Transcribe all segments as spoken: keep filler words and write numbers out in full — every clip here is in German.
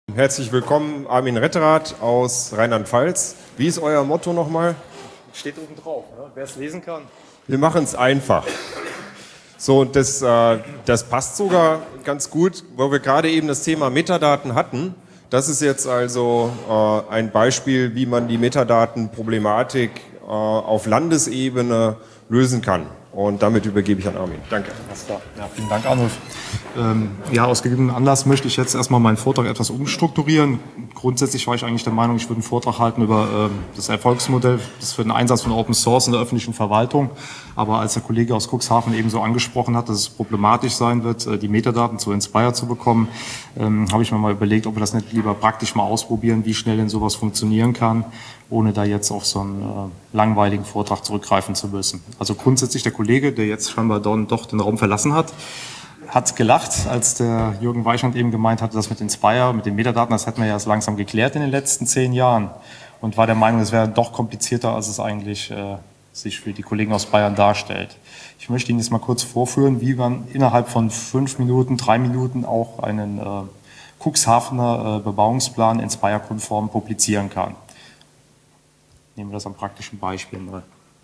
Herzlich willkommen, Armin Retterath aus Rheinland-Pfalz. Wie ist euer Motto nochmal? Steht oben drauf, ne? Wer es lesen kann. Wir machen es einfach. So, und das, äh, das passt sogar ganz gut, wo wir gerade eben das Thema Metadaten hatten. Das ist jetzt also äh, ein Beispiel, wie man die Metadatenproblematik äh, auf Landesebene lösen kann. Und damit übergebe ich an Armin. Danke. Alles klar. Ja, vielen Dank, Arnulf. Ähm, ja, aus gegebenem Anlass möchte ich jetzt erstmal meinen Vortrag etwas umstrukturieren. Grundsätzlich war ich eigentlich der Meinung, ich würde einen Vortrag halten über ähm, das Erfolgsmodell das für den Einsatz von Open Source in der öffentlichen Verwaltung. Aber als der Kollege aus Cuxhaven eben so angesprochen hat, dass es problematisch sein wird, äh, die Metadaten zu Inspire zu bekommen, ähm, habe ich mir mal überlegt, ob wir das nicht lieber praktisch mal ausprobieren, wie schnell denn sowas funktionieren kann, ohne da jetzt auf so einen äh, langweiligen Vortrag zurückgreifen zu müssen. Also grundsätzlich der Kollege, der jetzt scheinbar dann doch den Raum verlassen hat, hat gelacht, als der Jürgen Weichand eben gemeint hatte, das mit Inspire, mit den Metadaten, das hätten wir ja erst langsam geklärt in den letzten zehn Jahren und war der Meinung, es wäre doch komplizierter, als es eigentlich äh, sich für die Kollegen aus Bayern darstellt. Ich möchte Ihnen jetzt mal kurz vorführen, wie man innerhalb von fünf Minuten, drei Minuten auch einen äh, Cuxhavener äh, Bebauungsplan Inspire-konform publizieren kann. Nehmen wir das am praktischen Beispiel mal.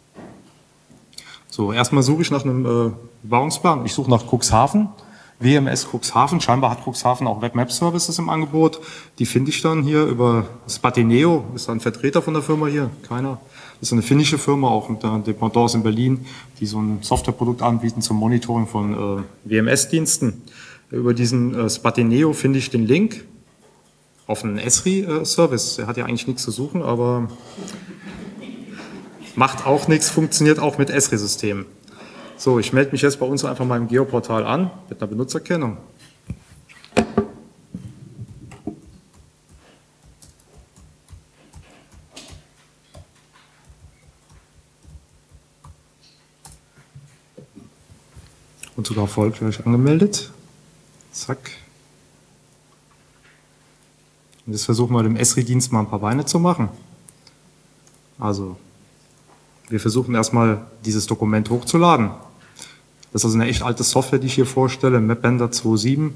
So, erstmal suche ich nach einem äh, Bebauungsplan. Ich suche nach Cuxhaven, W M S Cuxhaven. Scheinbar hat Cuxhaven auch Web Map Services im Angebot. Die finde ich dann hier über Spatineo. Ist da ein Vertreter von der Firma hier? Keiner. Das ist eine finnische Firma, auch mit der Dependance in Berlin, die so ein Softwareprodukt anbieten zum Monitoring von äh, W M S-Diensten. Über diesen äh, Spatineo finde ich den Link auf einen Esri-Service. Der hat ja eigentlich nichts zu suchen, aber macht auch nichts, funktioniert auch mit Esri-Systemen. So, ich melde mich jetzt bei uns einfach mal im Geoportal an, mit einer Benutzerkennung. Und sogar erfolgreich angemeldet. Zack. Und jetzt versuchen wir dem Esri-Dienst mal ein paar Beine zu machen. Also, wir versuchen erstmal dieses Dokument hochzuladen. Das ist also eine echt alte Software, die ich hier vorstelle, MapBender zwei Punkt sieben.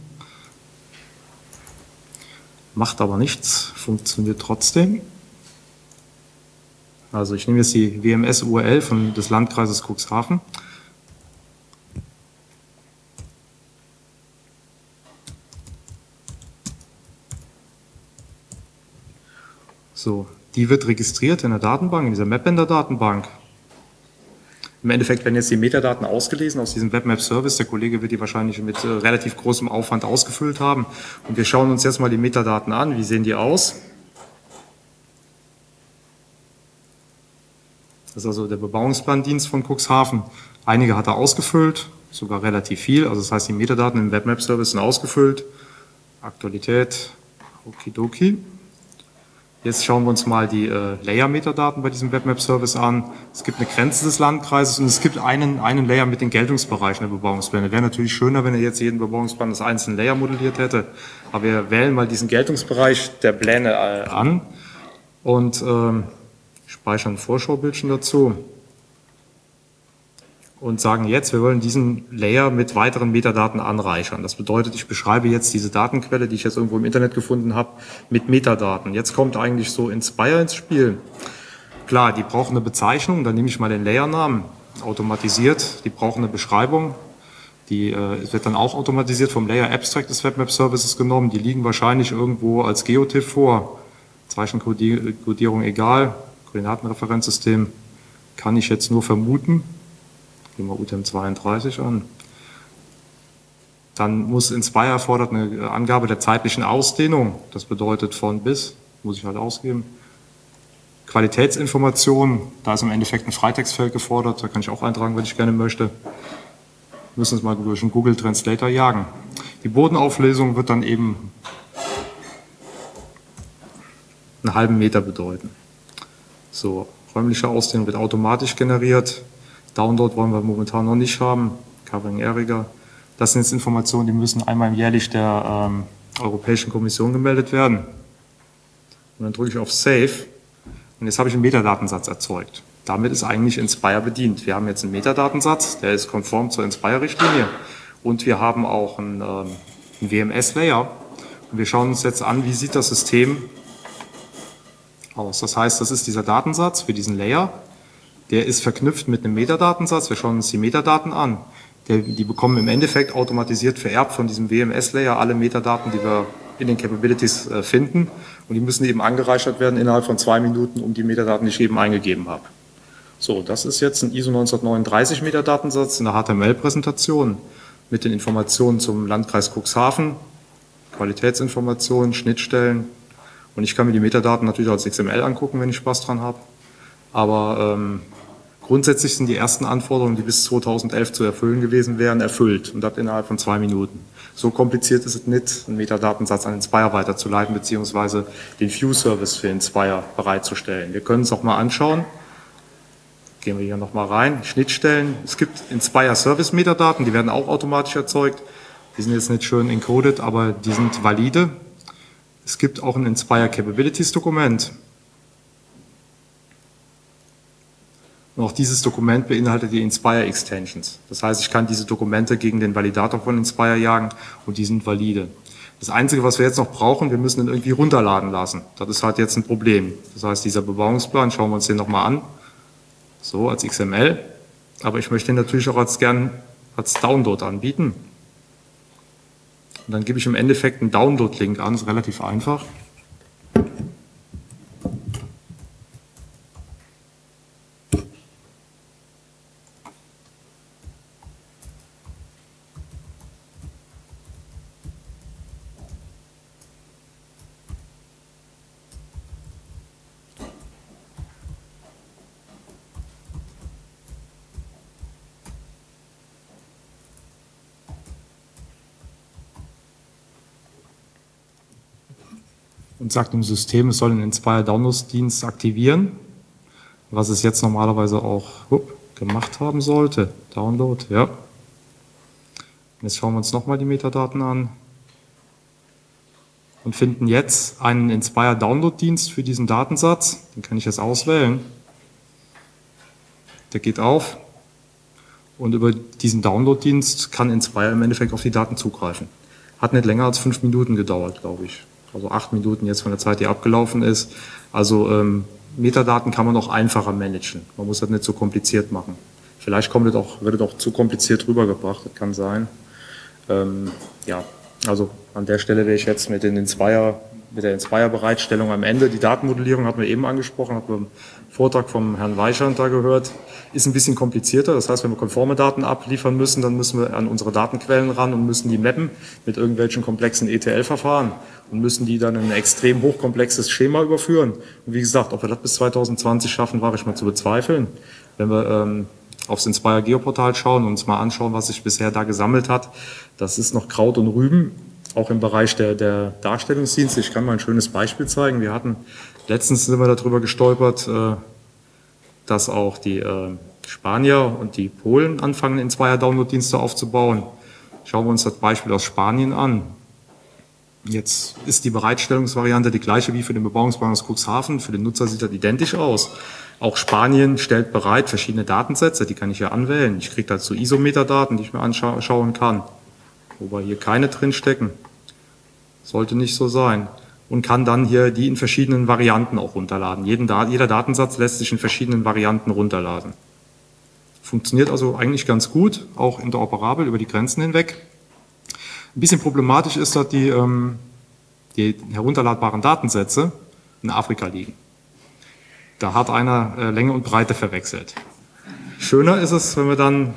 Macht aber nichts, funktioniert trotzdem. Also ich nehme jetzt die W M S-U R L von des Landkreises Cuxhaven. So, die wird registriert in der Datenbank, in dieser MapBender-Datenbank. Im Endeffekt werden jetzt die Metadaten ausgelesen aus diesem Web-Map-Service. Der Kollege wird die wahrscheinlich mit äh, relativ großem Aufwand ausgefüllt haben. Und wir schauen uns jetzt mal die Metadaten an. Wie sehen die aus? Das ist also der Bebauungsplandienst von Cuxhaven. Einige hat er ausgefüllt, sogar relativ viel. Also das heißt, die Metadaten im Web-Map-Service sind ausgefüllt. Aktualität, okidoki. Jetzt schauen wir uns mal die äh, Layer-Metadaten bei diesem Web-Map-Service an. Es gibt eine Grenze des Landkreises und es gibt einen, einen Layer mit den Geltungsbereichen der Bebauungspläne. Wäre natürlich schöner, wenn er jetzt jeden Bebauungsplan als einzelnen Layer modelliert hätte. Aber wir wählen mal diesen Geltungsbereich der Pläne äh, an und ähm, speichern ein Vorschaubildchen dazu. Und sagen jetzt, wir wollen diesen Layer mit weiteren Metadaten anreichern. Das bedeutet, ich beschreibe jetzt diese Datenquelle, die ich jetzt irgendwo im Internet gefunden habe, mit Metadaten. Jetzt kommt eigentlich so Inspire ins Spiel. Klar, die brauchen eine Bezeichnung, dann nehme ich mal den Layernamen, automatisiert. Die brauchen eine Beschreibung, die äh, wird dann auch automatisiert vom Layer Abstract des Web Map Services genommen. Die liegen wahrscheinlich irgendwo als Geotiff vor. Zeichenkodierung egal, Koordinatenreferenzsystem kann ich jetzt nur vermuten. Gehen wir U T M zweiunddreißig an. Dann muss Inspire erfordert eine Angabe der zeitlichen Ausdehnung. Das bedeutet von bis, muss ich halt ausgeben. Qualitätsinformation, da ist im Endeffekt ein Freitextfeld gefordert. Da kann ich auch eintragen, wenn ich gerne möchte. Wir müssen es mal durch einen Google Translator jagen. Die Bodenauflösung wird dann eben einen halben Meter bedeuten. So, räumliche Ausdehnung wird automatisch generiert. Download wollen wir momentan noch nicht haben. Covering Area. Das sind jetzt Informationen, die müssen einmal jährlich der ähm, Europäischen Kommission gemeldet werden. Und dann drücke ich auf Save. Und jetzt habe ich einen Metadatensatz erzeugt. Damit ist eigentlich Inspire bedient. Wir haben jetzt einen Metadatensatz, der ist konform zur Inspire-Richtlinie. Und wir haben auch einen, ähm, einen W M S-Layer. Und wir schauen uns jetzt an, wie sieht das System aus. Das heißt, das ist dieser Datensatz für diesen Layer. Der ist verknüpft mit einem Metadatensatz. Wir schauen uns die Metadaten an. Der, die bekommen im Endeffekt automatisiert vererbt von diesem W M S-Layer alle Metadaten, die wir in den Capabilities äh, finden. Und die müssen eben angereichert werden innerhalb von zwei Minuten um die Metadaten, die ich eben eingegeben habe. So, das ist jetzt ein I S O neunzehnhundertneununddreißig Metadatensatz in der H T M L-Präsentation mit den Informationen zum Landkreis Cuxhaven, Qualitätsinformationen, Schnittstellen. Und ich kann mir die Metadaten natürlich als X M L angucken, wenn ich Spaß dran habe. Aber ähm, grundsätzlich sind die ersten Anforderungen, die bis zweitausendelf zu erfüllen gewesen wären, erfüllt. Und das innerhalb von zwei Minuten. So kompliziert ist es nicht, einen Metadatensatz an Inspire weiterzuleiten, beziehungsweise den View-Service für Inspire bereitzustellen. Wir können es auch mal anschauen. Gehen wir hier nochmal rein. Schnittstellen. Es gibt Inspire Service Metadaten, die werden auch automatisch erzeugt. Die sind jetzt nicht schön encoded, aber die sind valide. Es gibt auch ein Inspire Capabilities Dokument. Und auch dieses Dokument beinhaltet die Inspire Extensions. Das heißt, ich kann diese Dokumente gegen den Validator von Inspire jagen und die sind valide. Das Einzige, was wir jetzt noch brauchen, wir müssen ihn irgendwie runterladen lassen. Das ist halt jetzt ein Problem. Das heißt, dieser Bebauungsplan, schauen wir uns den nochmal an. So, als X M L. Aber ich möchte ihn natürlich auch als gern als Download anbieten. Und dann gebe ich im Endeffekt einen Download-Link an, das ist relativ einfach. Und sagt dem System, es soll den Inspire Downloads-Dienst aktivieren, was es jetzt normalerweise auch up, gemacht haben sollte. Download, ja. Jetzt schauen wir uns nochmal die Metadaten an und finden jetzt einen Inspire Download-Dienst für diesen Datensatz. Den kann ich jetzt auswählen. Der geht auf und über diesen Download-Dienst kann Inspire im Endeffekt auf die Daten zugreifen. Hat nicht länger als fünf Minuten gedauert, glaube ich. Also acht Minuten jetzt von der Zeit, die abgelaufen ist. Also ähm, Metadaten kann man auch einfacher managen. Man muss das nicht so kompliziert machen. Vielleicht kommt das auch, wird das auch zu kompliziert rübergebracht, das kann sein. Ähm, ja, also an der Stelle wäre ich jetzt mit den Inspire, mit der Inspire-Bereitstellung am Ende. Die Datenmodellierung hatten wir eben angesprochen, hatten wir im Vortrag vom Herrn Weichand da gehört. Ist ein bisschen komplizierter. Das heißt, wenn wir konforme Daten abliefern müssen, dann müssen wir an unsere Datenquellen ran und müssen die mappen mit irgendwelchen komplexen E T L-Verfahren und müssen die dann in ein extrem hochkomplexes Schema überführen. Und wie gesagt, ob wir das bis zweitausendzwanzig schaffen, wage ich mal zu bezweifeln. Wenn wir ähm, aufs Inspire Geoportal schauen und uns mal anschauen, was sich bisher da gesammelt hat, das ist noch Kraut und Rüben, auch im Bereich der, der Darstellungsdienste. Ich kann mal ein schönes Beispiel zeigen. Wir hatten, letztens sind wir darüber gestolpert, äh, dass auch die äh, Spanier und die Polen anfangen, Inspire-Download-Dienste aufzubauen. Schauen wir uns das Beispiel aus Spanien an. Jetzt ist die Bereitstellungsvariante die gleiche wie für den Bebauungsplan aus Cuxhaven. Für den Nutzer sieht das identisch aus. Auch Spanien stellt bereit verschiedene Datensätze, die kann ich ja anwählen. Ich kriege dazu I S O-Metadaten, die ich mir anschauen kann. Wobei hier keine drin stecken. Sollte nicht so sein. Und kann dann hier die in verschiedenen Varianten auch runterladen. Jeden, jeder Datensatz lässt sich in verschiedenen Varianten runterladen. Funktioniert also eigentlich ganz gut, auch interoperabel über die Grenzen hinweg. Ein bisschen problematisch ist, dass die, ähm, die herunterladbaren Datensätze in Afrika liegen. Da hat einer äh, Länge und Breite verwechselt. Schöner ist es, wenn wir dann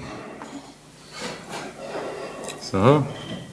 so,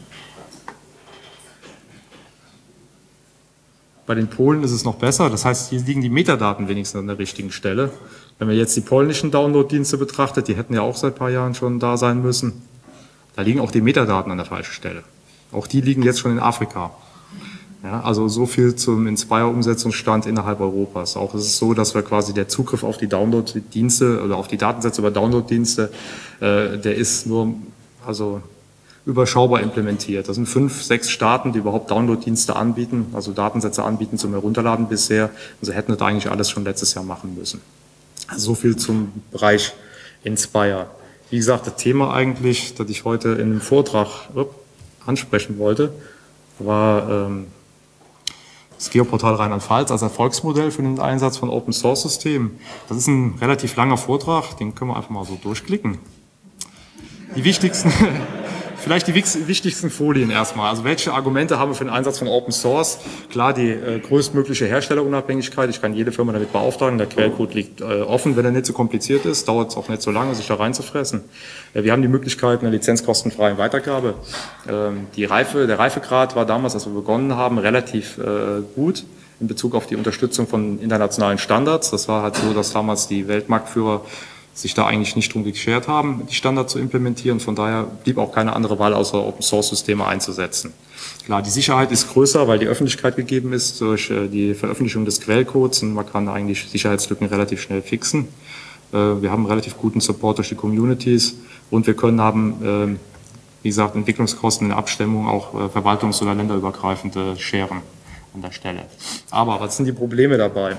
bei den Polen ist es noch besser, das heißt, hier liegen die Metadaten wenigstens an der richtigen Stelle. Wenn man jetzt die polnischen Download-Dienste betrachtet, die hätten ja auch seit ein paar Jahren schon da sein müssen, da liegen auch die Metadaten an der falschen Stelle. Auch die liegen jetzt schon in Afrika. Ja, also so viel zum Inspire-Umsetzungsstand innerhalb Europas. Auch ist es so, dass wir quasi der Zugriff auf die Download-Dienste oder auf die Datensätze über Download-Dienste, äh, der ist nur also überschaubar implementiert. Das sind fünf, sechs Staaten, die überhaupt Download-Dienste anbieten, also Datensätze anbieten zum Herunterladen bisher. Also hätten das eigentlich alles schon letztes Jahr machen müssen. Also so viel zum Bereich Inspire. Wie gesagt, das Thema eigentlich, das ich heute in einem Vortrag upp, ansprechen wollte, war ähm, das Geoportal Rheinland-Pfalz als Erfolgsmodell für den Einsatz von Open-Source-Systemen. Das ist ein relativ langer Vortrag, den können wir einfach mal so durchklicken. Die wichtigsten, vielleicht die wichtigsten Folien erstmal. Also welche Argumente haben wir für den Einsatz von Open Source? Klar, die äh, größtmögliche Herstellerunabhängigkeit. Ich kann jede Firma damit beauftragen. Der Quellcode liegt äh, offen, wenn er nicht so kompliziert ist. Dauert es auch nicht so lange, sich da reinzufressen. Äh, wir haben die Möglichkeit einer lizenzkostenfreien Weitergabe. Ähm, die Reife, der Reifegrad war damals, als wir begonnen haben, relativ äh, gut in Bezug auf die Unterstützung von internationalen Standards. Das war halt so, dass damals die Weltmarktführer sich da eigentlich nicht drum geschert haben, die Standards zu implementieren. Von daher blieb auch keine andere Wahl, außer Open-Source-Systeme einzusetzen. Klar, die Sicherheit ist größer, weil die Öffentlichkeit gegeben ist durch die Veröffentlichung des Quellcodes und man kann eigentlich Sicherheitslücken relativ schnell fixen. Wir haben relativ guten Support durch die Communities und wir können haben, wie gesagt, Entwicklungskosten in Abstimmung auch verwaltungs- oder länderübergreifende scheren an der Stelle. Aber was sind die Probleme dabei?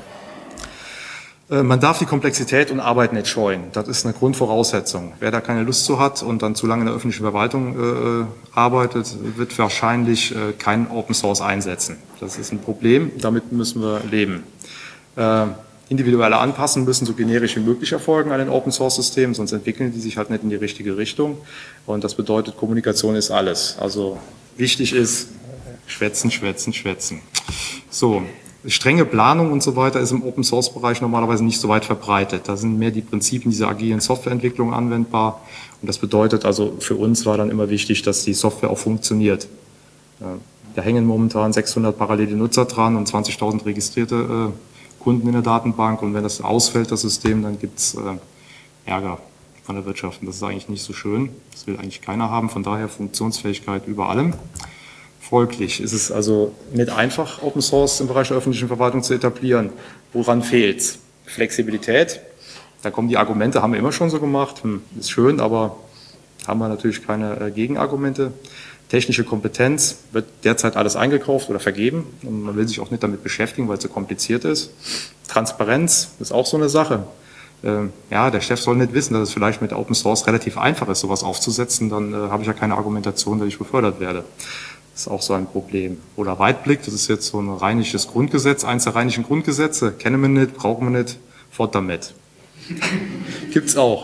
Man darf die Komplexität und Arbeit nicht scheuen. Das ist eine Grundvoraussetzung. Wer da keine Lust zu hat und dann zu lange in der öffentlichen Verwaltung äh, arbeitet, wird wahrscheinlich äh, keinen Open Source einsetzen. Das ist ein Problem, damit müssen wir leben. Äh, individuelle Anpassungen müssen so generisch wie möglich erfolgen an den Open Source Systemen, sonst entwickeln die sich halt nicht in die richtige Richtung. Und das bedeutet, Kommunikation ist alles. Also wichtig ist, schwätzen, schwätzen, schwätzen. So. Strenge Planung und so weiter ist im Open-Source-Bereich normalerweise nicht so weit verbreitet. Da sind mehr die Prinzipien dieser agilen Softwareentwicklung anwendbar. Und das bedeutet also, für uns war dann immer wichtig, dass die Software auch funktioniert. Da hängen momentan sechshundert parallele Nutzer dran und zwanzigtausend registrierte Kunden in der Datenbank. Und wenn das ausfällt, das System, dann gibt es Ärger von der Wirtschaft. Und das ist eigentlich nicht so schön. Das will eigentlich keiner haben. Von daher Funktionsfähigkeit über allem. Folglich ist es also nicht einfach, Open Source im Bereich der öffentlichen Verwaltung zu etablieren. Woran fehlt's? Flexibilität. Da kommen die Argumente, haben wir immer schon so gemacht. Hm, ist schön, aber haben wir natürlich keine Gegenargumente. Technische Kompetenz, wird derzeit alles eingekauft oder vergeben. Und man will sich auch nicht damit beschäftigen, weil es so kompliziert ist. Transparenz ist auch so eine Sache. Ähm, ja, der Chef soll nicht wissen, dass es vielleicht mit Open Source relativ einfach ist, sowas aufzusetzen. Dann äh, habe ich ja keine Argumentation, dass ich befördert werde. Das ist auch so ein Problem. Oder Weitblick, das ist jetzt so ein rheinisches Grundgesetz, eins der rheinischen Grundgesetze. Kennen wir nicht, brauchen wir nicht, fort damit. Gibt's auch.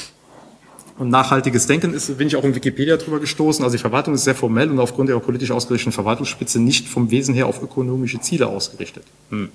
Und nachhaltiges Denken ist, bin ich auch in Wikipedia drüber gestoßen. Also die Verwaltung ist sehr formell und aufgrund ihrer politisch ausgerichteten Verwaltungsspitze nicht vom Wesen her auf ökonomische Ziele ausgerichtet. Hm.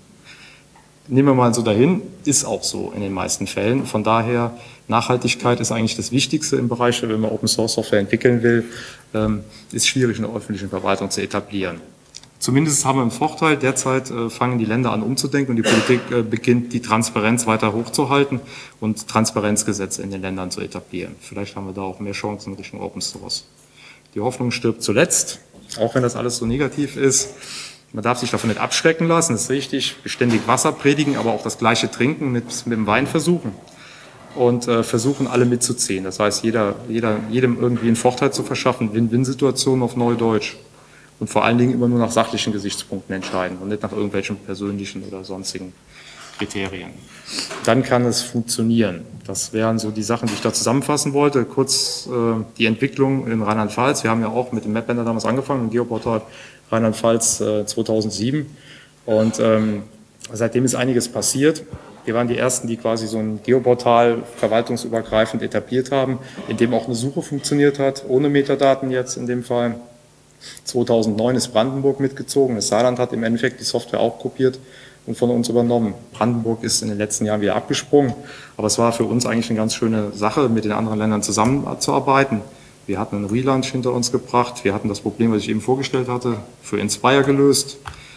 Nehmen wir mal so dahin, ist auch so in den meisten Fällen. Von daher, Nachhaltigkeit ist eigentlich das Wichtigste im Bereich, wenn man Open Source Software entwickeln will, ähm, ist schwierig in der öffentlichen Verwaltung zu etablieren. Zumindest haben wir einen Vorteil, derzeit äh, fangen die Länder an umzudenken und die Politik äh, beginnt die Transparenz weiter hochzuhalten und Transparenzgesetze in den Ländern zu etablieren. Vielleicht haben wir da auch mehr Chancen in Richtung Open Source. Die Hoffnung stirbt zuletzt, auch wenn das alles so negativ ist. Man darf sich davon nicht abschrecken lassen, das ist richtig. Beständig Wasser predigen, aber auch das gleiche Trinken mit, mit dem Wein versuchen. Und äh, versuchen, alle mitzuziehen. Das heißt, jeder, jeder, jedem irgendwie einen Vorteil zu verschaffen, Win-Win-Situationen auf Neudeutsch. Und vor allen Dingen immer nur nach sachlichen Gesichtspunkten entscheiden und nicht nach irgendwelchen persönlichen oder sonstigen Kriterien. Dann kann es funktionieren. Das wären so die Sachen, die ich da zusammenfassen wollte. Kurz äh, die Entwicklung in Rheinland-Pfalz. Wir haben ja auch mit dem Mapbender damals angefangen, im Geoportal Rheinland-Pfalz äh, zweitausendsieben. Und ähm, seitdem ist einiges passiert. Wir waren die Ersten, die quasi so ein Geoportal verwaltungsübergreifend etabliert haben, in dem auch eine Suche funktioniert hat, ohne Metadaten jetzt in dem Fall. zweitausendneun ist Brandenburg mitgezogen. Das Saarland hat im Endeffekt die Software auch kopiert und von uns übernommen. Brandenburg ist in den letzten Jahren wieder abgesprungen, aber es war für uns eigentlich eine ganz schöne Sache, mit den anderen Ländern zusammenzuarbeiten. Wir hatten einen Relaunch hinter uns gebracht. Wir hatten das Problem, was ich eben vorgestellt hatte, für Inspire gelöst.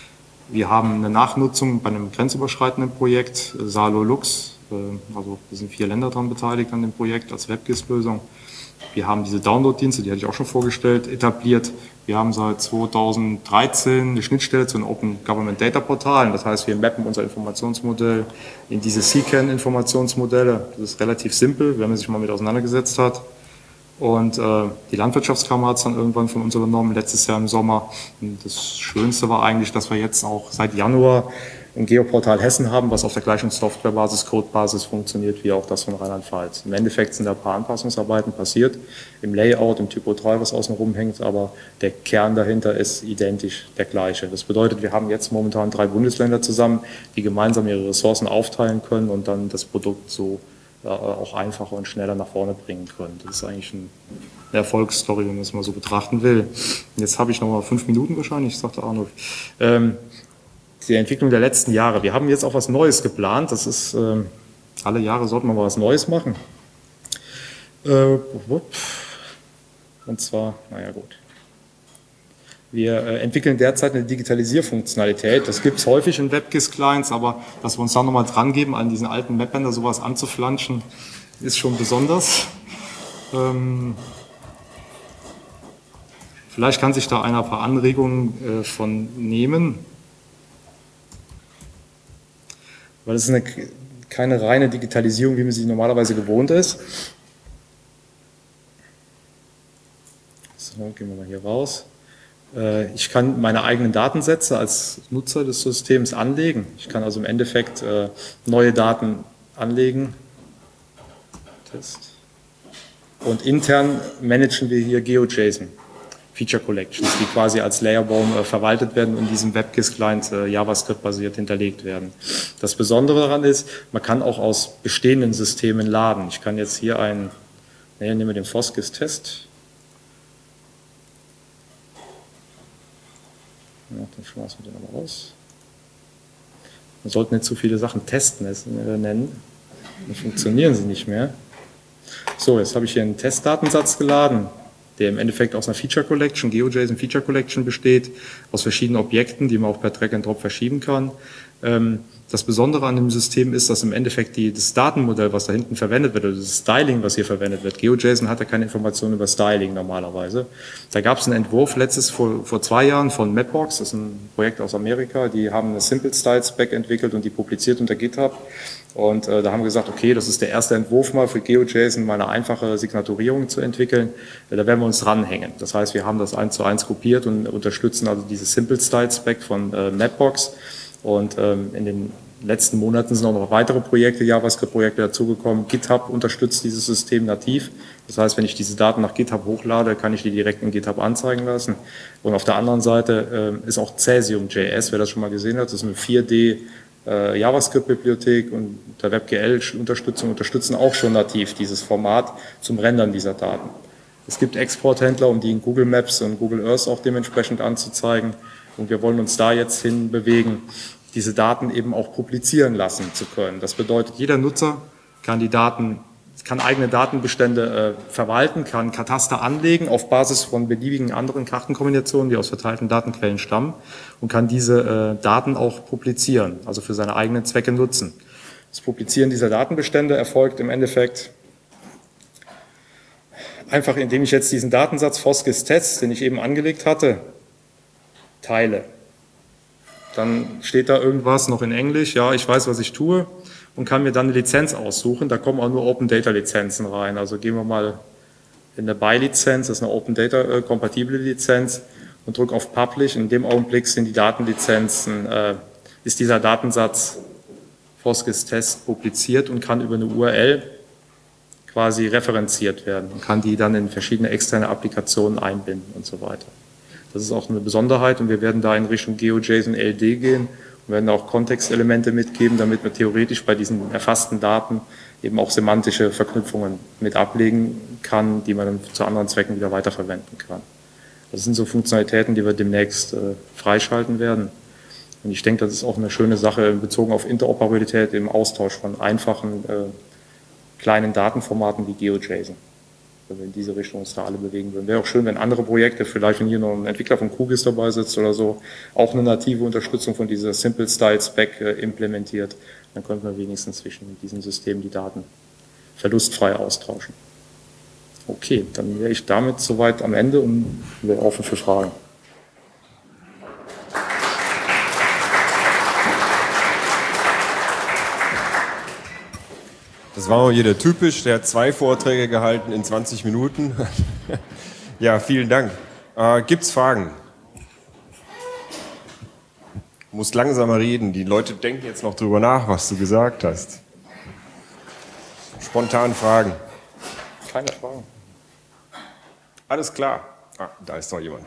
Wir haben eine Nachnutzung bei einem grenzüberschreitenden Projekt, Salo-Lux, also da sind vier Länder daran beteiligt an dem Projekt als WebGIS-Lösung. Wir haben diese Download-Dienste, die hatte ich auch schon vorgestellt, etabliert. Wir haben seit zweitausenddreizehn eine Schnittstelle zu den Open Government Data Portalen. Das heißt, wir mappen unser Informationsmodell in diese C C A N-Informationsmodelle. Das ist relativ simpel, wenn man sich mal mit auseinandergesetzt hat. Und äh, die Landwirtschaftskammer hat es dann irgendwann von uns übernommen, letztes Jahr im Sommer. Und das Schönste war eigentlich, dass wir jetzt auch seit Januar ein Geoportal Hessen haben, was auf der gleichen Softwarebasis, Codebasis funktioniert wie auch das von Rheinland-Pfalz. Im Endeffekt sind da ein paar Anpassungsarbeiten passiert, im Layout, im Typo drei, was außen rumhängt, aber der Kern dahinter ist identisch der gleiche. Das bedeutet, wir haben jetzt momentan drei Bundesländer zusammen, die gemeinsam ihre Ressourcen aufteilen können und dann das Produkt so äh, auch einfacher und schneller nach vorne bringen können. Das ist eigentlich ein eine Erfolgsstory, wenn man es mal so betrachten will. Jetzt habe ich noch mal fünf Minuten wahrscheinlich, sagte Arnulf. Ähm, die Entwicklung der letzten Jahre. Wir haben jetzt auch was Neues geplant. Das ist, ähm, alle Jahre sollten wir mal was Neues machen. Äh, und zwar, naja gut. Wir äh, entwickeln derzeit eine Digitalisierfunktionalität. Das gibt es häufig in WebGIS-Clients, aber dass wir uns da nochmal dran geben, an diesen alten Mapbänder sowas anzuflanschen, ist schon besonders. Ähm, Vielleicht kann sich da einer ein paar Anregungen äh, von nehmen, weil es ist eine, keine reine Digitalisierung, wie man sie normalerweise gewohnt ist. So, gehen wir mal hier raus. Äh, ich kann meine eigenen Datensätze als Nutzer des Systems anlegen. Ich kann also im Endeffekt äh, neue Daten anlegen. Test. Und intern managen wir hier GeoJSON. Feature Collections, die quasi als Layerbaum äh, verwaltet werden und in diesem WebGIS-Client äh, JavaScript-basiert hinterlegt werden. Das Besondere daran ist, man kann auch aus bestehenden Systemen laden. Ich kann jetzt hier einen, ne, nehmen wir den FOSGIS-Test. Ja, dann schmeißen wir den aber raus. Man sollte nicht zu viele Sachen testen äh, nennen, dann funktionieren sie nicht mehr. So, jetzt habe ich hier einen Testdatensatz geladen, der im Endeffekt aus einer Feature Collection, GeoJSON Feature Collection besteht, aus verschiedenen Objekten, die man auch per Drag and Drop verschieben kann. Das Besondere an dem System ist, dass im Endeffekt die, das Datenmodell, was da hinten verwendet wird, oder das Styling, was hier verwendet wird, GeoJSON hat ja keine Informationen über Styling normalerweise. Da gab es einen Entwurf letztes, vor, vor zwei Jahren von Mapbox, das ist ein Projekt aus Amerika, die haben eine Simple Style Spec entwickelt und die publiziert unter GitHub. Und äh, da haben wir gesagt, okay, das ist der erste Entwurf mal für GeoJSON, mal eine einfache Signaturierung zu entwickeln. Da werden wir uns ranhängen. Das heißt, wir haben das eins zu eins kopiert und unterstützen also diese Simple Style Spec von äh, Mapbox. Und ähm, in den letzten Monaten sind auch noch weitere Projekte, JavaScript-Projekte dazugekommen. GitHub unterstützt dieses System nativ. Das heißt, wenn ich diese Daten nach GitHub hochlade, kann ich die direkt in GitHub anzeigen lassen. Und auf der anderen Seite äh, ist auch Cäsium Punkt J S, wer das schon mal gesehen hat, das ist eine vier D Äh, JavaScript-Bibliothek und der WebGL-Unterstützung unterstützen auch schon nativ dieses Format zum Rendern dieser Daten. Es gibt Exporthändler, um die in Google Maps und Google Earth auch dementsprechend anzuzeigen. Und wir wollen uns da jetzt hin bewegen, diese Daten eben auch publizieren lassen zu können. Das bedeutet, jeder Nutzer kann die Daten, kann eigene Datenbestände äh, verwalten, kann Kataster anlegen auf Basis von beliebigen anderen Kartenkombinationen, die aus verteilten Datenquellen stammen und kann diese äh, Daten auch publizieren, also für seine eigenen Zwecke nutzen. Das Publizieren dieser Datenbestände erfolgt im Endeffekt einfach, indem ich jetzt diesen Datensatz FOSGIS-Test, den ich eben angelegt hatte, teile. Dann steht da irgendwas noch in Englisch, ja, ich weiß, was ich tue, und kann mir dann eine Lizenz aussuchen. Da kommen auch nur Open Data Lizenzen rein. Also gehen wir mal in eine Buy-Lizenz, das ist eine Open Data äh, kompatible Lizenz, und drücke auf Publish. In dem Augenblick sind die Datenlizenzen, äh, ist dieser Datensatz FOSGIS-Test publiziert und kann über eine U R L quasi referenziert werden und kann die dann in verschiedene externe Applikationen einbinden und so weiter. Das ist auch eine Besonderheit und wir werden da in Richtung GeoJSON L D gehen. Wir werden auch Kontextelemente mitgeben, damit man theoretisch bei diesen erfassten Daten eben auch semantische Verknüpfungen mit ablegen kann, die man dann zu anderen Zwecken wieder weiterverwenden kann. Das sind so Funktionalitäten, die wir demnächst äh, freischalten werden. Und ich denke, das ist auch eine schöne Sache bezogen auf Interoperabilität im Austausch von einfachen äh, kleinen Datenformaten wie GeoJSON. Wenn wir in diese Richtung uns da alle bewegen würden. Wäre auch schön, wenn andere Projekte, vielleicht wenn hier noch ein Entwickler von QGIS dabei sitzt oder so, auch eine native Unterstützung von dieser Simple Style Spec äh, implementiert. Dann könnten wir wenigstens zwischen diesen Systemen die Daten verlustfrei austauschen. Okay, dann wäre ich damit soweit am Ende und wäre offen für Fragen. Das war auch jeder typisch, der hat zwei Vorträge gehalten in zwanzig Minuten. Ja, vielen Dank. Äh, Gibt es Fragen? Du musst langsamer reden. Die Leute denken jetzt noch drüber nach, was du gesagt hast. Spontan Fragen. Keine Fragen. Alles klar. Ah, da ist doch jemand.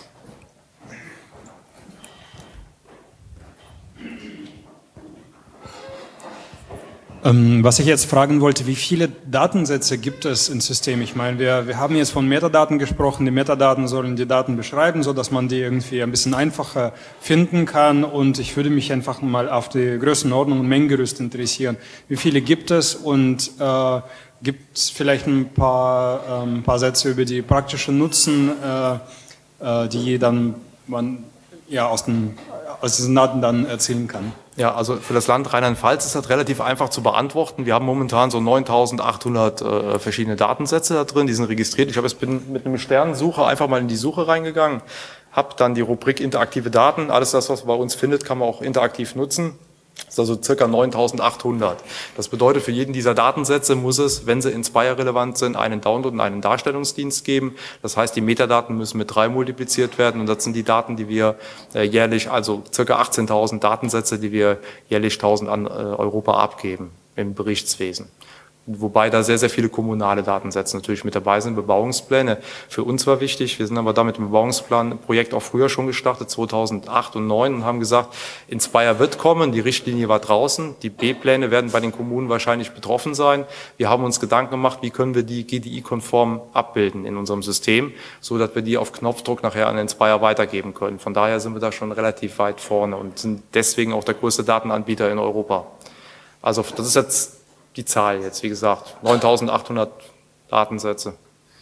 Ähm, was ich jetzt fragen wollte, wie viele Datensätze gibt es im System? Ich meine, wir, wir haben jetzt von Metadaten gesprochen. Die Metadaten sollen die Daten beschreiben, so dass man die irgendwie ein bisschen einfacher finden kann. Und ich würde mich einfach mal auf die Größenordnung und Mengengerüst interessieren. Wie viele gibt es und äh, gibt es vielleicht ein paar, ähm, paar Sätze über die praktischen Nutzen, äh, äh, die dann man ja, aus, den, aus diesen Daten dann erzielen kann? Ja, also für das Land Rheinland-Pfalz ist das relativ einfach zu beantworten. Wir haben momentan so neuntausendachthundert äh, verschiedene Datensätze da drin, die sind registriert. Ich habe jetzt bin mit einem Sternensucher einfach mal in die Suche reingegangen, habe dann die Rubrik interaktive Daten. Alles das, was man bei uns findet, kann man auch interaktiv nutzen. Das ist also circa neuntausendachthundert. Das bedeutet, für jeden dieser Datensätze muss es, wenn sie Inspire-relevant sind, einen Download und einen Darstellungsdienst geben. Das heißt, die Metadaten müssen mit drei multipliziert werden und das sind die Daten, die wir äh, jährlich, also circa achtzehntausend Datensätze, die wir jährlich tausend an äh, Europa abgeben im Berichtswesen. Wobei da sehr, sehr viele kommunale Datensätze natürlich mit dabei sind. Bebauungspläne für uns war wichtig. Wir sind aber damit im Bebauungsplan-Projekt auch früher schon gestartet, zweitausendacht und zweitausendneun, und haben gesagt, Inspire wird kommen, die Richtlinie war draußen, die B-Pläne werden bei den Kommunen wahrscheinlich betroffen sein. Wir haben uns Gedanken gemacht, wie können wir die G D I-konform abbilden in unserem System, so dass wir die auf Knopfdruck nachher an Inspire weitergeben können. Von daher sind wir da schon relativ weit vorne und sind deswegen auch der größte Datenanbieter in Europa. Also das ist jetzt die Zahl jetzt, wie gesagt, neuntausendachthundert Datensätze.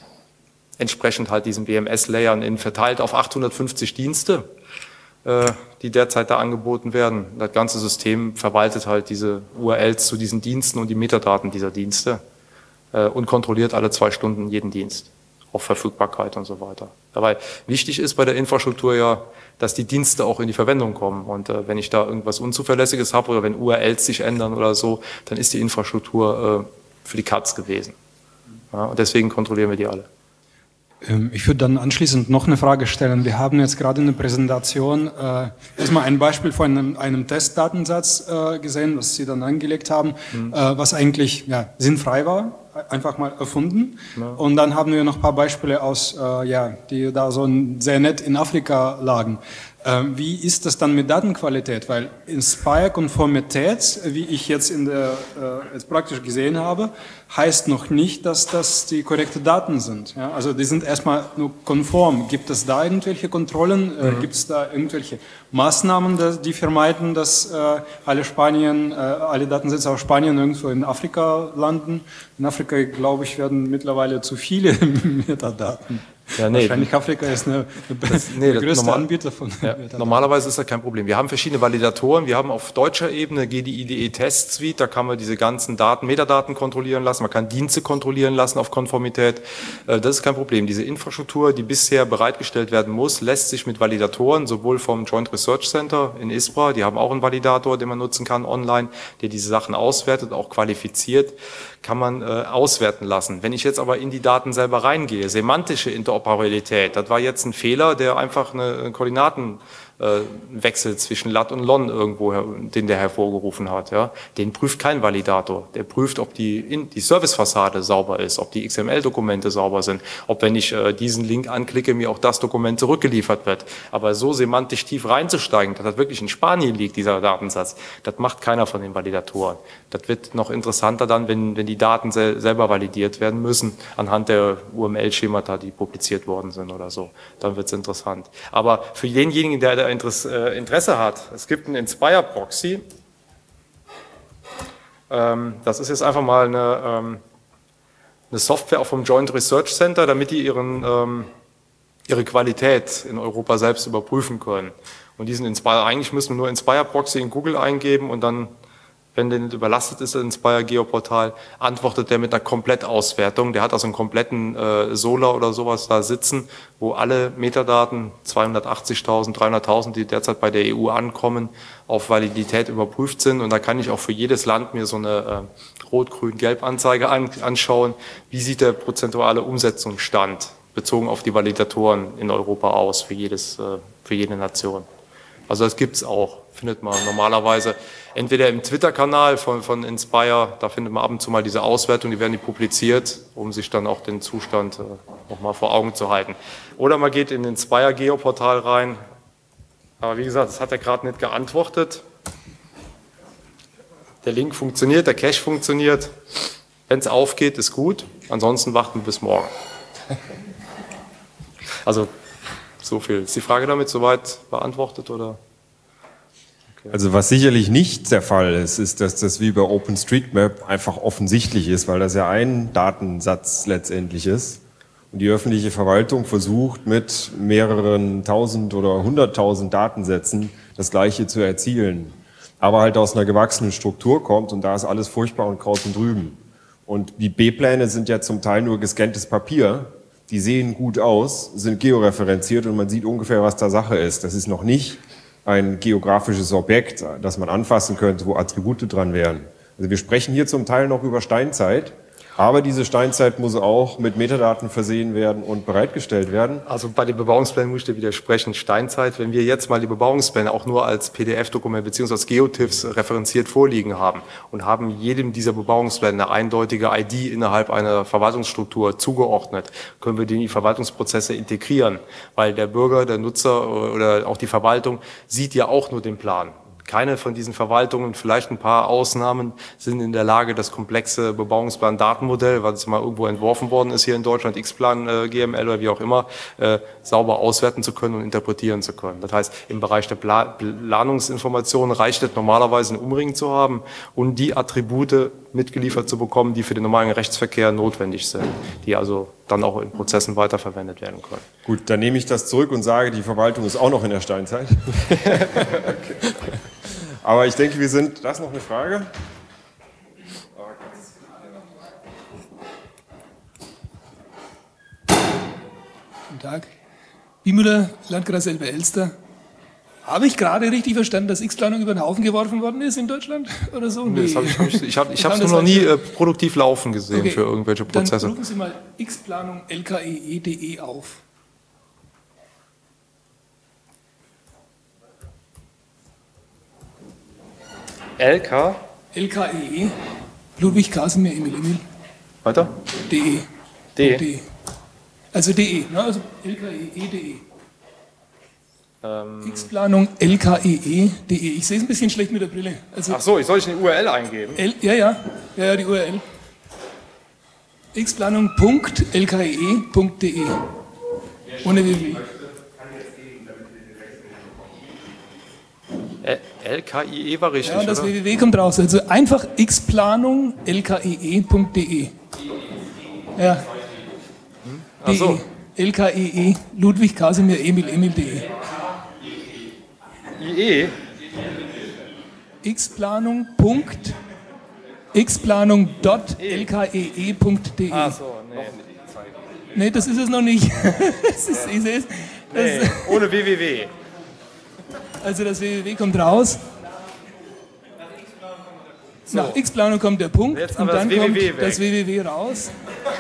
Entsprechend halt diesen B M S-Layern in verteilt auf achthundertfünfzig Dienste, äh, die derzeit da angeboten werden. Das ganze System verwaltet halt diese U R Ls zu diesen Diensten und die Metadaten dieser Dienste äh, und kontrolliert alle zwei Stunden jeden Dienst, auf Verfügbarkeit und so weiter. Dabei wichtig ist bei der Infrastruktur ja, dass die Dienste auch in die Verwendung kommen. Und äh, wenn ich da irgendwas Unzuverlässiges habe oder wenn U R Ls sich ändern oder so, dann ist die Infrastruktur äh, für die Katz gewesen. Ja, und deswegen kontrollieren wir die alle. Ich würde dann anschließend noch eine Frage stellen. Wir haben jetzt gerade in der Präsentation äh, erstmal ein Beispiel von einem, einem Testdatensatz äh, gesehen, was Sie dann angelegt haben, mhm. äh, was eigentlich ja, sinnfrei war, einfach mal erfunden. Ja. Und dann haben wir noch ein paar Beispiele aus, äh, ja, die da so sehr nett in Afrika lagen. Ähm, wie ist das dann mit Datenqualität? Weil Inspire-Konformität, wie ich jetzt, in der, äh, jetzt praktisch gesehen habe, heißt noch nicht, dass das die korrekten Daten sind. Ja? Also die sind erstmal nur konform. Gibt es da irgendwelche Kontrollen? Mhm. Äh, Gibt es da irgendwelche Maßnahmen, die vermeiden, dass äh, alle Spanien, äh, alle Datensätze aus Spanien irgendwo in Afrika landen? In Afrika, glaube ich, werden mittlerweile zu viele Metadaten. Ja, nee. Wahrscheinlich Afrika ist eine, eine das, nee, der größte normal, Anbieter von ja, normalerweise ist das kein Problem. Wir haben verschiedene Validatoren. Wir haben auf deutscher Ebene G D I D E Test Suite. Da kann man diese ganzen Daten, Metadaten kontrollieren lassen. Man kann Dienste kontrollieren lassen auf Konformität. Das ist kein Problem. Diese Infrastruktur, die bisher bereitgestellt werden muss, lässt sich mit Validatoren, sowohl vom Joint Research Center in ISPRA, die haben auch einen Validator, den man nutzen kann online, der diese Sachen auswertet, auch qualifiziert, kann man äh, auswerten lassen. Wenn ich jetzt aber in die Daten selber reingehe, semantische Interoperabilität, das war jetzt ein Fehler, der einfach eine, eine Koordinaten äh, Wechsel zwischen Lat und Lon irgendwo, den der hervorgerufen hat. Ja. Den prüft kein Validator. Der prüft, ob die, in, die Servicefassade sauber ist, ob die X M L-Dokumente sauber sind, ob, wenn ich äh, diesen Link anklicke, mir auch das Dokument zurückgeliefert wird. Aber so semantisch tief reinzusteigen, dass das wirklich in Spanien liegt, dieser Datensatz, das macht keiner von den Validatoren. Das wird noch interessanter dann, wenn, wenn die Daten sel selber validiert werden müssen, anhand der U M L-Schemata, die publiziert worden sind oder so. Dann wird es interessant. Aber für denjenigen, der da Interesse hat, es gibt einen Inspire Proxy. Das ist jetzt einfach mal eine, eine Software auch vom Joint Research Center, damit die ihren, ihre Qualität in Europa selbst überprüfen können. Und diesen Inspire, eigentlich müssen wir nur Inspire Proxy in Google eingeben und dann, wenn der nicht überlastet ist, das Inspire Geoportal, antwortet der mit einer Komplettauswertung. Der hat also einen kompletten äh, Solar oder sowas da sitzen, wo alle Metadaten, zweihundertachtzigtausend, dreihunderttausend, die derzeit bei der E U ankommen, auf Validität überprüft sind. Und da kann ich auch für jedes Land mir so eine äh, Rot-Grün-Gelb-Anzeige an, anschauen. Wie sieht der prozentuale Umsetzungsstand bezogen auf die Validatoren in Europa aus für, jedes, äh, für jede Nation? Also das gibt es auch, findet man normalerweise entweder im Twitter-Kanal von, von Inspire, da findet man ab und zu mal diese Auswertung, die werden die publiziert, um sich dann auch den Zustand äh, nochmal vor Augen zu halten. Oder man geht in den Inspire Geoportal rein, aber wie gesagt, das hat er gerade nicht geantwortet. Der Link funktioniert, der Cache funktioniert. Wenn es aufgeht, ist gut, ansonsten warten wir bis morgen. Also so viel. Ist die Frage damit soweit beantwortet, oder? Okay. Also was sicherlich nicht der Fall ist, ist, dass das wie bei OpenStreetMap einfach offensichtlich ist, weil das ja ein Datensatz letztendlich ist. Und die öffentliche Verwaltung versucht mit mehreren tausend oder hunderttausend Datensätzen das Gleiche zu erzielen. Aber halt aus einer gewachsenen Struktur kommt und da ist alles furchtbar und Kraut und Rüben. Und die B-Pläne sind ja zum Teil nur gescanntes Papier. Die sehen gut aus, sind georeferenziert und man sieht ungefähr, was da Sache ist. Das ist noch nicht ein geografisches Objekt, das man anfassen könnte, wo Attribute dran wären. Also wir sprechen hier zum Teil noch über Steinzeit, aber diese Steinzeit muss auch mit Metadaten versehen werden und bereitgestellt werden. Also bei den Bebauungsplänen muss ich dir widersprechen. Steinzeit, wenn wir jetzt mal die Bebauungspläne auch nur als P D F-Dokument bzw. als Geotiffs referenziert vorliegen haben und haben jedem dieser Bebauungspläne eine eindeutige I D innerhalb einer Verwaltungsstruktur zugeordnet, können wir die in die Verwaltungsprozesse integrieren, weil der Bürger, der Nutzer oder auch die Verwaltung sieht ja auch nur den Plan. Keine von diesen Verwaltungen, vielleicht ein paar Ausnahmen, sind in der Lage, das komplexe Bebauungsplan-Datenmodell, was mal irgendwo entworfen worden ist hier in Deutschland, X-Plan, äh, G M L oder wie auch immer, äh, sauber auswerten zu können und interpretieren zu können. Das heißt, im Bereich der Pla Planungsinformationen reicht es normalerweise, einen Umring zu haben und die Attribute mitgeliefert zu bekommen, die für den normalen Rechtsverkehr notwendig sind, die also dann auch in Prozessen weiterverwendet werden können. Gut, dann nehme ich das zurück und sage, die Verwaltung ist auch noch in der Steinzeit. Okay. Aber ich denke, wir sind... Das ist noch eine Frage? Guten Tag. Biemüller, Landkreis Elbe-Elster. Habe ich gerade richtig verstanden, dass X-Planung über den Haufen geworfen worden ist in Deutschland oder so? Nee, das hab ich nicht. Ich habe ich es nur noch nie äh, produktiv laufen gesehen okay. für irgendwelche Prozesse. Dann rufen Sie mal X-Planung L K E E punkt de auf. L K? L K E E, Ludwig Kasimir Emil Emil. Weiter? De. De. De. Also de, ne? Also L K E E punkt de. Ähm. X-Planung L K E E punkt de. Ich sehe es ein bisschen schlecht mit der Brille. Also Ach so, ich soll ich eine U R L eingeben? L, ja, ja, ja, ja, die U R L. X-Planung Punkt L K E E Punkt de. Ohne www. L K I E war richtig, ja, und das oder? www kommt raus. Also einfach X-Planung L K E E Punkt de. Ja. Hm? Ach so. L K E E, Ludwig Kasimir Emil Emil de. I E? X-Planung Punkt X-Planung dot L K E E Punkt de. Ach so, nee. Nee, das ist es noch nicht. das ist, ich sehe es. Nee, ohne www. Also das www kommt raus. So. Nach X-Planung kommt der Punkt Jetzt und dann das kommt www weg. das www raus.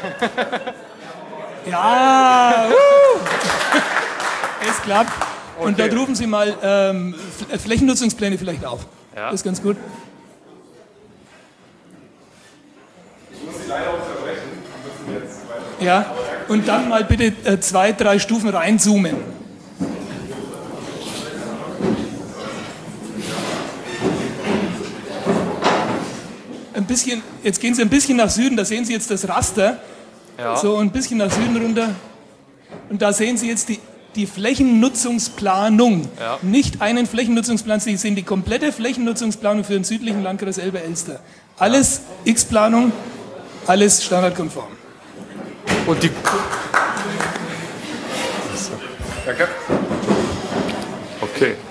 Ja, uh. Es klappt. Okay. Und dort rufen Sie mal ähm, Flächennutzungspläne vielleicht auf. Ja. Das ist ganz gut. Ich muss Sie leider unterbrechen. Wir müssen jetzt weiter. Ja, und dann mal bitte äh, zwei, drei Stufen reinzoomen. Ein bisschen, jetzt gehen Sie ein bisschen nach Süden, da sehen Sie jetzt das Raster. Ja. So ein bisschen nach Süden runter. Und da sehen Sie jetzt die, die Flächennutzungsplanung. Ja. Nicht einen Flächennutzungsplan, Sie sehen die komplette Flächennutzungsplanung für den südlichen Landkreis Elbe-Elster. Alles ja. X-Planung, alles standardkonform. Und die... Danke. Okay.